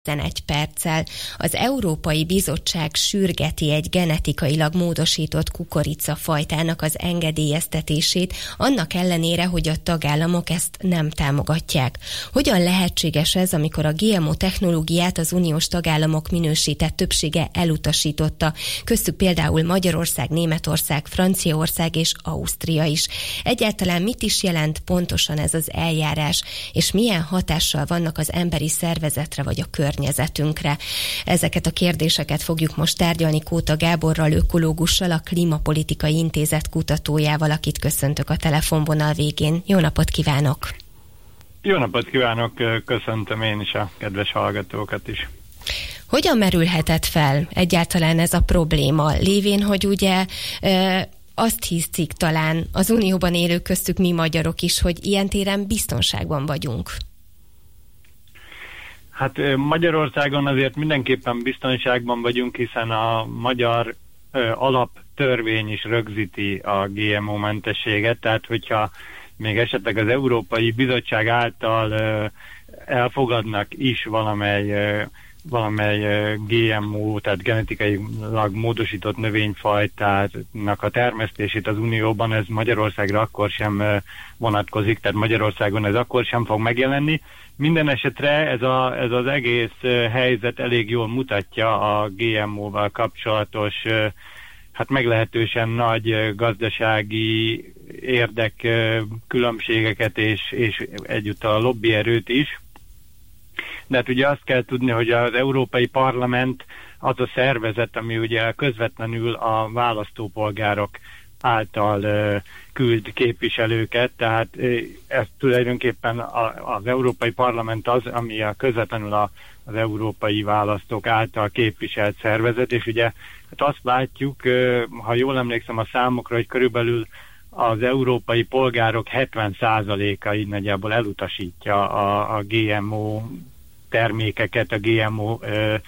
egy perccel. Az Európai Bizottság sürgeti egy genetikailag módosított kukoricafajtának az engedélyeztetését, annak ellenére, hogy a tagállamok ezt nem támogatják. Hogyan lehetséges ez, amikor a GMO technológiát az uniós tagállamok minősített többsége elutasította, köztük például Magyarország, Németország, Franciaország és Ausztria is. Egyáltalán mit is jelent pontosan ez az eljárás, és milyen hatással vannak az emberi szervezetre vagy a környezetünkre? Ezeket a kérdéseket fogjuk most tárgyalni Kóta Gáborral, ökológussal, a Klímapolitikai Intézet kutatójával, akit köszöntök a telefonvonal végén. Jó napot kívánok! Jó napot kívánok! Köszöntöm én is a kedves hallgatókat is. Hogyan merülhetett fel egyáltalán ez a probléma, lévén, hogy ugye azt hiszük talán az Unióban élők, köztük mi magyarok is, hogy ilyen téren biztonságban vagyunk? Hát Magyarországon azért mindenképpen biztonságban vagyunk, hiszen a magyar alaptörvény is rögzíti a GMO-mentességet, tehát hogyha még esetleg az Európai Bizottság által elfogadnak is valamely GMO, tehát genetikailag módosított növényfajtának a termesztését az Unióban, ez Magyarországra akkor sem vonatkozik, tehát Magyarországon ez akkor sem fog megjelenni. Minden esetre ez az egész helyzet elég jól mutatja a GMO-val kapcsolatos hát meglehetősen nagy gazdasági érdekkülönbségeket és egyúttal a lobbyerőt is. De hát ugye azt kell tudni, hogy az Európai Parlament az a szervezet, ami ugye közvetlenül a választópolgárok által küld képviselőket, tehát ez tulajdonképpen az Európai Parlament az, ami közvetlenül az európai választók által képviselt szervezet, és ugye hát azt látjuk, ha jól emlékszem a számokra, hogy körülbelül az európai polgárok 70%-a így nagyjából elutasítja a GMO termékeket, a GMO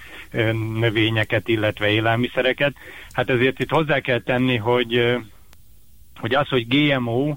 növényeket, illetve élelmiszereket. Hát ezért itt hozzá kell tenni, hogy az, hogy GMO,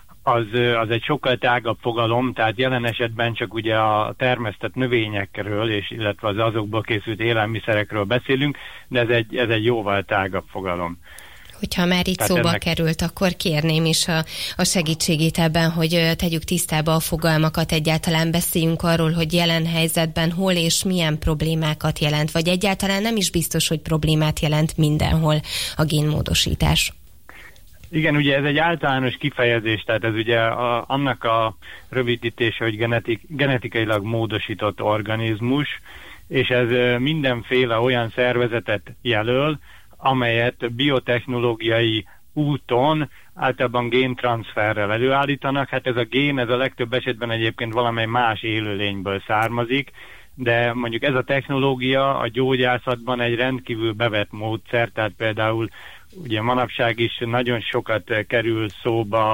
az egy sokkal tágabb fogalom, tehát jelen esetben csak ugye a termesztett növényekről, és illetve az azokból készült élelmiszerekről beszélünk, de ez egy jóval tágabb fogalom. Hogyha már itt szóba került, akkor kérném is a segítségét ebben, hogy tegyük tisztába a fogalmakat, egyáltalán beszéljünk arról, hogy jelen helyzetben hol és milyen problémákat jelent, vagy egyáltalán nem is biztos, hogy problémát jelent mindenhol a génmódosítás. Igen, ugye ez egy általános kifejezés, tehát ez ugye annak a rövidítése, hogy genetikailag módosított organizmus, és ez mindenféle olyan szervezetet jelöl, amelyet biotechnológiai úton általában géntranszferrel előállítanak. Hát ez a gén, ez a legtöbb esetben egyébként valamely más élőlényből származik, de mondjuk ez a technológia a gyógyászatban egy rendkívül bevett módszer, tehát például ugye manapság is nagyon sokat kerül szóba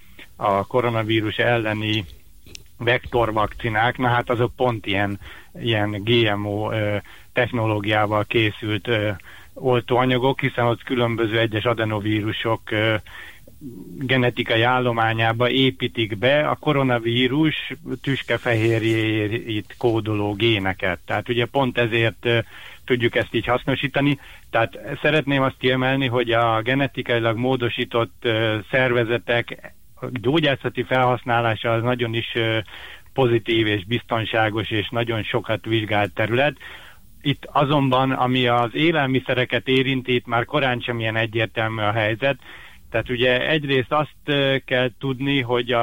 a koronavírus elleni vektorvakcinák, na hát azok pont ilyen GMO technológiával készült oltóanyagok, hiszen ott különböző egyes adenovírusok genetikai állományába építik be a koronavírus tüskefehérjét kódoló géneket. Tehát ugye pont ezért tudjuk ezt így hasznosítani. Tehát szeretném azt kiemelni, hogy a genetikailag módosított szervezetek gyógyászati felhasználása az nagyon is pozitív és biztonságos és nagyon sokat vizsgált terület. Itt azonban, ami az élelmiszereket érinti, itt már korán sem ilyen egyértelmű a helyzet. Tehát ugye egyrészt azt kell tudni, hogy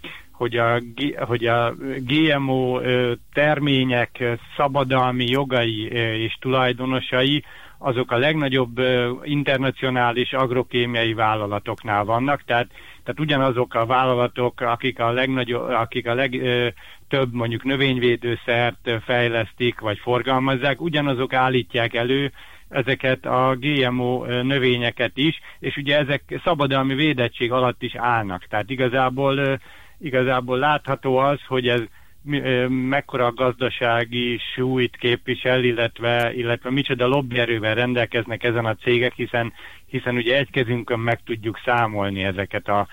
a GMO termények szabadalmi jogai és tulajdonosai azok a legnagyobb internacionális agrokémiai vállalatoknál vannak, tehát ugyanazok a vállalatok, akik a legtöbb mondjuk növényvédőszert fejlesztik vagy forgalmazzák, ugyanazok állítják elő ezeket a GMO növényeket is, és ugye ezek szabadalmi védettség alatt is állnak. Tehát igazából látható az, hogy ez mekkora gazdasági súlyt képvisel, illetve micsoda lobbyerővel rendelkeznek ezen a cégek, hiszen ugye egy kezünkön meg tudjuk számolni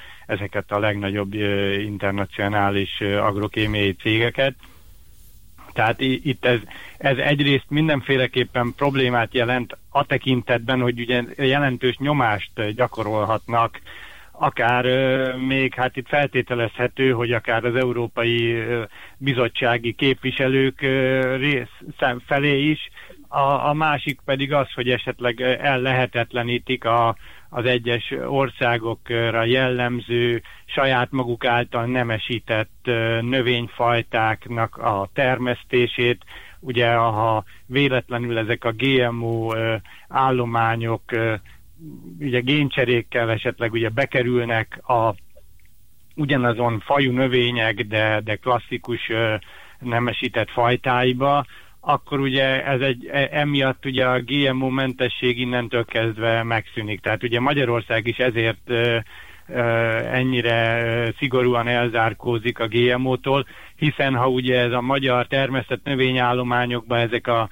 ezeket a legnagyobb internacionális agrokémiai cégeket. Tehát itt ez egyrészt mindenféleképpen problémát jelent a tekintetben, hogy ugye jelentős nyomást gyakorolhatnak, akár még hát itt feltételezhető, hogy akár az Európai Bizottsági képviselők felé is, a másik pedig az, hogy esetleg ellehetetlenítik az egyes országokra jellemző, saját maguk által nemesített növényfajtáknak a termesztését. Ugye, ha véletlenül ezek a GMO állományok ugye géncserékkel esetleg ugye bekerülnek ugyanazon fajú növények, de klasszikus nemesített fajtáiba, akkor ugye emiatt ugye a GMO mentesség innentől kezdve megszűnik. Tehát ugye Magyarország is ezért ennyire szigorúan elzárkózik a GMO-tól, hiszen ha ugye ez a magyar termesztett növényállományokba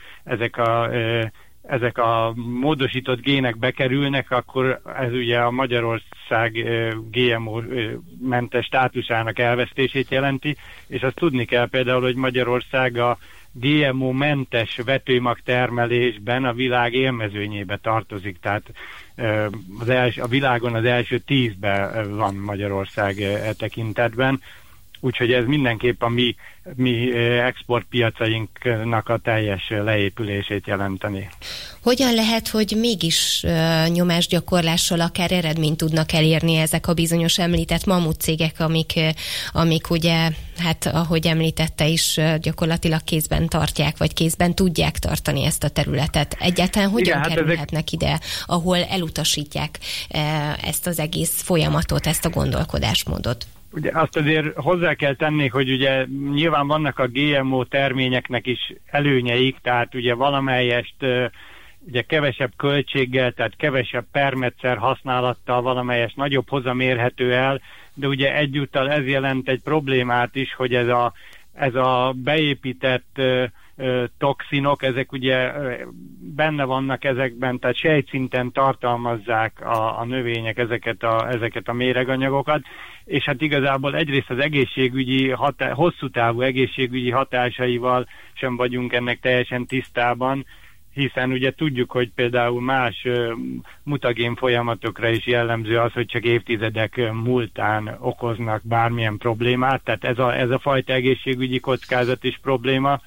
ezek a módosított gének bekerülnek, akkor ez ugye a Magyarország GMO-mentes státusának elvesztését jelenti, és azt tudni kell például, hogy Magyarország a GMO-mentes vetőmag termelésben a világ élmezőnyébe tartozik, tehát a világon az első 10-ben van Magyarország tekintetben, úgyhogy ez mindenképp a mi exportpiacainknak a teljes leépülését jelenteni. Hogyan lehet, hogy mégis nyomásgyakorlással akár eredményt tudnak elérni ezek a bizonyos említett mamutcégek, amik ugye, hát ahogy említette is, gyakorlatilag kézben tartják, vagy kézben tudják tartani ezt a területet. Egyáltalán hogyan kerülhetnek ide, ahol elutasítják ezt az egész folyamatot, ezt a gondolkodásmódot? Ugye azt azért hozzá kell tenni, hogy ugye nyilván vannak a GMO terményeknek is előnyeik, tehát ugye valamelyest ugye kevesebb költséggel, tehát kevesebb permetszer használattal valamelyest nagyobb hozam érhető el, de ugye egyúttal ez jelent egy problémát is, hogy ez a beépített toxinok, ezek ugye benne vannak ezekben, tehát sejtszinten tartalmazzák a növények ezeket a méreganyagokat, és hát igazából egyrészt az egészségügyi hosszú távú egészségügyi hatásaival sem vagyunk ennek teljesen tisztában, hiszen ugye tudjuk, hogy például más mutagén folyamatokra is jellemző az, hogy csak évtizedek múltán okoznak bármilyen problémát, tehát ez a fajta egészségügyi kockázat is probléma.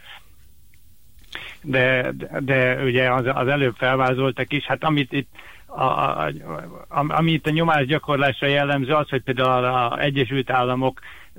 De ugye az előbb felvázoltak is, hát amit itt a nyomásgyakorlásra jellemző az, hogy például az Egyesült Államok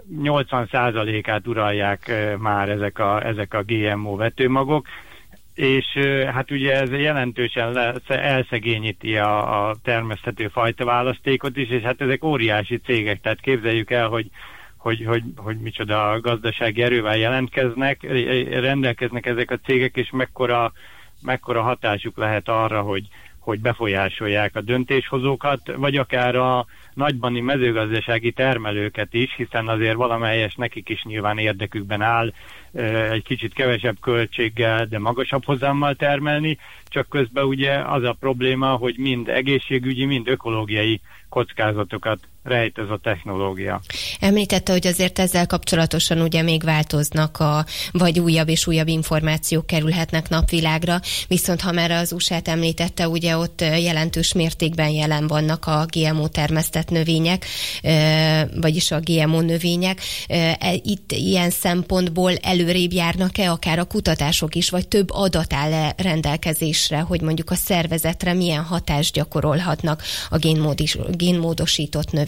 80%-át uralják már ezek a GMO vetőmagok, és hát ugye ez jelentősen elszegényíti a termeszthető fajtaválasztékot is, és hát ezek óriási cégek, tehát képzeljük el, hogy micsoda gazdasági erővel rendelkeznek ezek a cégek, és mekkora hatásuk lehet arra, hogy befolyásolják a döntéshozókat, vagy akár a nagybani mezőgazdasági termelőket is, hiszen azért valamelyes nekik is nyilván érdekükben áll egy kicsit kevesebb költséggel, de magasabb hozammal termelni, csak közben ugye az a probléma, hogy mind egészségügyi, mind ökológiai kockázatokat rejt ez a technológia. Említette, hogy azért ezzel kapcsolatosan ugye még változnak, vagy újabb és újabb információk kerülhetnek napvilágra, viszont ha már az USA-t említette, ugye ott jelentős mértékben jelen vannak a GMO termesztett növények, vagyis a GMO növények. Itt ilyen szempontból előrébb járnak-e akár a kutatások is, vagy több adat áll rendelkezésre, hogy mondjuk a szervezetre milyen hatást gyakorolhatnak a génmódosított növények?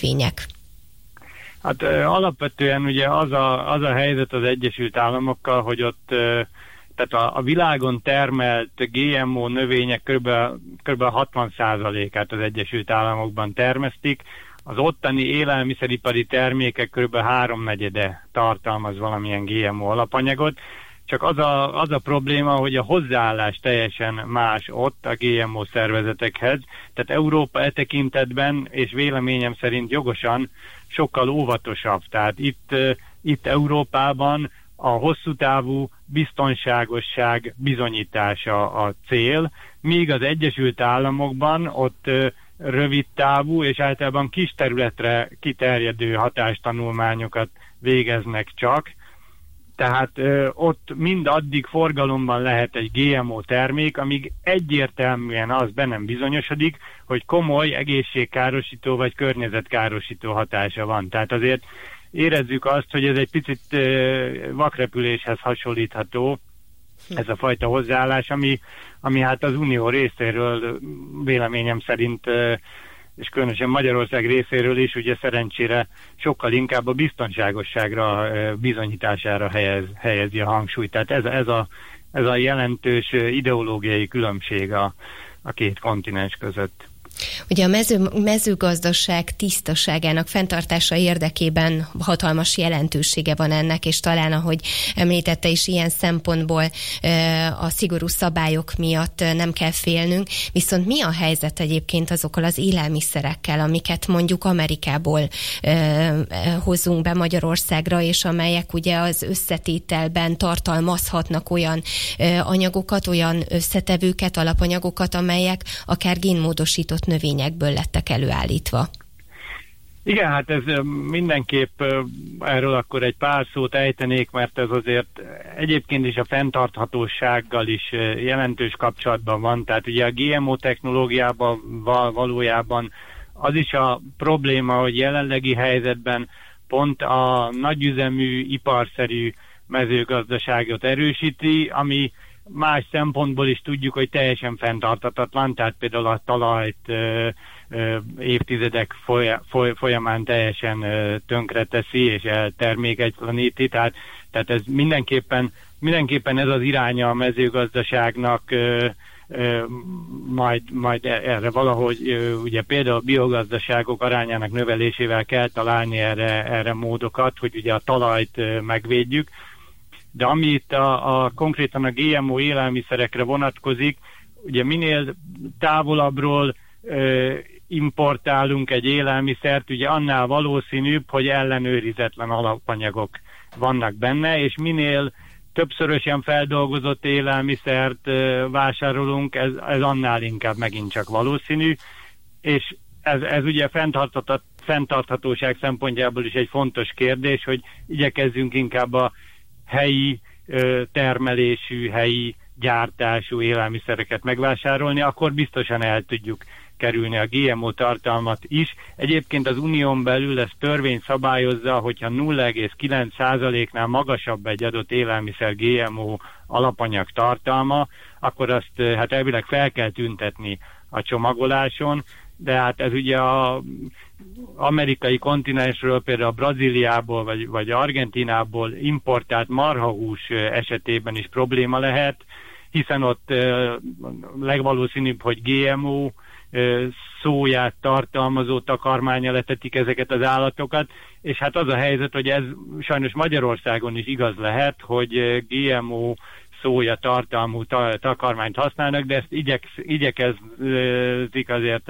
Hát alapvetően ugye az a helyzet az Egyesült Államokkal, hogy ott tehát a világon termelt GMO növények kb. 60%-át az Egyesült Államokban termesztik, az ottani élelmiszeripari termékek kb. 3/4 tartalmaz valamilyen GMO alapanyagot, csak az a probléma, hogy a hozzáállás teljesen más ott a GMO szervezetekhez, tehát Európa e tekintetben, és véleményem szerint jogosan sokkal óvatosabb. Tehát itt Európában a hosszú távú biztonságosság bizonyítása a cél, míg az Egyesült Államokban ott rövid távú és általában kis területre kiterjedő hatástanulmányokat végeznek csak, Tehát ott mind addig forgalomban lehet egy GMO termék, amíg egyértelműen az be nem bizonyosodik, hogy komoly egészségkárosító vagy környezetkárosító hatása van. Tehát azért érezzük azt, hogy ez egy picit vakrepüléshez hasonlítható, ez a fajta hozzáállás, ami hát az Unió részéről véleményem szerint, és különösen Magyarország részéről is ugye szerencsére sokkal inkább a biztonságosságra bizonyítására helyezi a hangsúlyt. Tehát ez a jelentős ideológiai különbség a két kontinens között. Ugye a mezőgazdaság tisztaságának fenntartása érdekében hatalmas jelentősége van ennek, és talán, ahogy említette is, ilyen szempontból a szigorú szabályok miatt nem kell félnünk. Viszont mi a helyzet egyébként azokkal az élelmiszerekkel, amiket mondjuk Amerikából hozunk be Magyarországra, és amelyek ugye az összetételben tartalmazhatnak olyan anyagokat, olyan összetevőket, alapanyagokat, amelyek akár génmódosított növényekből lettek előállítva. Igen, hát ez mindenképp erről akkor egy pár szót ejtenék, mert ez azért egyébként is a fenntarthatósággal is jelentős kapcsolatban van. Tehát ugye a GMO technológiában valójában az is a probléma, hogy jelenlegi helyzetben pont a nagyüzemű, iparszerű mezőgazdaságot erősíti, ami más szempontból is tudjuk, hogy teljesen fenntarthatatlan, tehát például a talajt évtizedek folyamán teljesen tönkre teszi, és eltermékenyteleníti, tehát ez mindenképpen ez az iránya a mezőgazdaságnak, majd erre valahogy ugye például a biogazdaságok arányának növelésével kell találni erre módokat, hogy ugye a talajt megvédjük. De ami itt konkrétan a GMO élelmiszerekre vonatkozik, ugye minél távolabbról importálunk egy élelmiszert, ugye annál valószínűbb, hogy ellenőrizetlen alapanyagok vannak benne, és minél többszörösen feldolgozott élelmiszert vásárolunk, ez annál inkább megint csak valószínű, és ez ugye fenntarthatóság szempontjából is egy fontos kérdés, hogy igyekezzünk inkább a helyi termelésű, helyi gyártású élelmiszereket megvásárolni, akkor biztosan el tudjuk kerülni a GMO tartalmat is. Egyébként az unión belül ez törvény szabályozza, hogyha 0,9%-nál magasabb egy adott élelmiszer GMO alapanyag tartalma, akkor azt hát elvileg fel kell tüntetni a csomagoláson, de hát ez ugye az amerikai kontinensről, például a Brazíliából vagy Argentinából importált marhahús esetében is probléma lehet, hiszen ott legvalószínűbb, hogy GMO szóját tartalmazó takarmánnyal etetik ezeket az állatokat, és hát az a helyzet, hogy ez sajnos Magyarországon is igaz lehet, hogy GMO szója tartalmú takarmányt használnak, de ezt igyekezik azért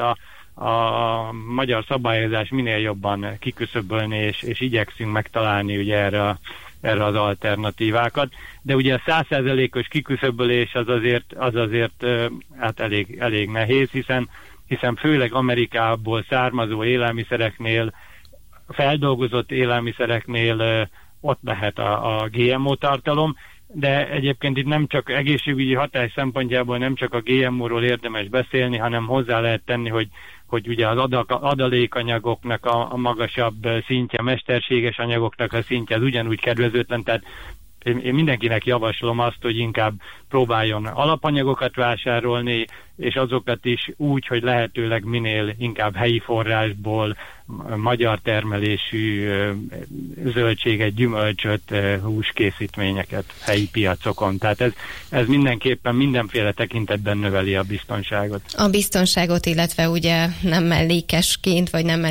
a magyar szabályozás minél jobban kiküszöbölni, és igyekszünk megtalálni ugye erre az alternatívákat. De ugye a 100%-os kiküszöbölés az azért hát elég nehéz, hiszen főleg Amerikából származó élelmiszereknél, feldolgozott élelmiszereknél ott lehet a GMO tartalom, de egyébként itt nem csak egészségügyi hatás szempontjából nem csak a GMO-ról érdemes beszélni, hanem hozzá lehet tenni, hogy ugye az adalékanyagoknak a magasabb szintje, mesterséges anyagoknak a szintje az ugyanúgy kedvezőtlen, tehát én mindenkinek javaslom azt, hogy inkább próbáljon alapanyagokat vásárolni, és azokat is úgy, hogy lehetőleg minél inkább helyi forrásból, magyar termelésű zöldséget, gyümölcsöt, húskészítményeket helyi piacokon. Tehát ez mindenképpen mindenféle tekintetben növeli a biztonságot. A biztonságot, illetve ugye nem mellékesként, vagy nem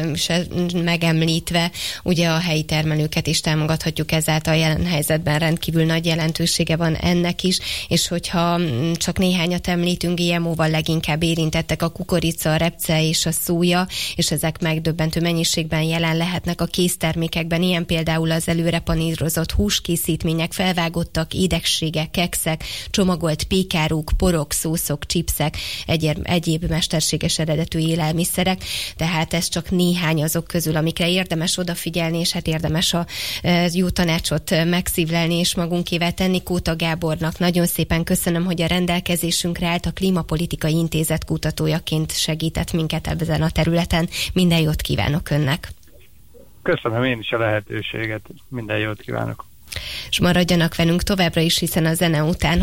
megemlítve, ugye a helyi termelőket is támogathatjuk ezáltal. A jelen helyzetben rendkívül nagy jelentősége van ennek is, és hogyha csak néhányat említünk, GMO-val leginkább érintettek a kukorica, a repce és a szója, és ezek megdöbbentő mennyiségben jelen lehetnek a késztermékekben, ilyen például az előre panírozott húskészítmények, felvágottak édességek, kekszek, csomagolt pékáruk, porok, szószok, chipsek, egyéb mesterséges eredetű élelmiszerek, tehát ez csak néhány azok közül, amikre érdemes odafigyelni, és hát érdemes a jó tanácsot megszívlelni és magunkével tenni. Kóta Gábornak nagyon szépen köszönöm, hogy a rendelkezésünkre állt, a Klímapolitikai Intézet kutatójaként segített minket ezen a területen. Minden jót kívánok önnek! Köszönöm én is a lehetőséget, minden jót kívánok! És maradjanak velünk továbbra is, hiszen a zene után